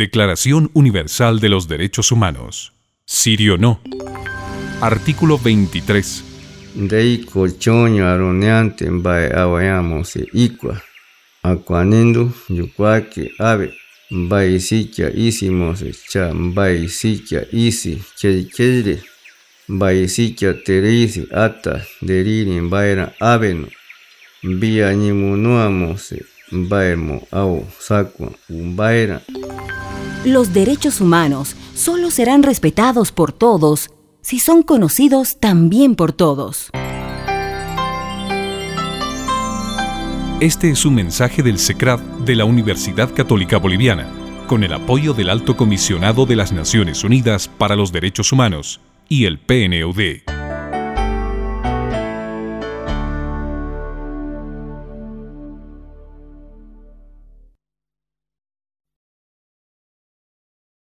Declaración Universal de los Derechos Humanos. Sirio no. Artículo 23. Reiko choño aroneante mbae awayamos ikwa. Aquanendo yukwaki ave. Mbae sicha isi mose cha mbae sicha isi chedichere. Mbae sicha terisi ata deriri mbaera aveno. Mbia ñimunua mose mbae mo au sakwa mbaera. Los derechos humanos solo serán respetados por todos si son conocidos también por todos. Este es un mensaje del SECRAD de la Universidad Católica Boliviana, con el apoyo del Alto Comisionado de las Naciones Unidas para los Derechos Humanos y el PNUD.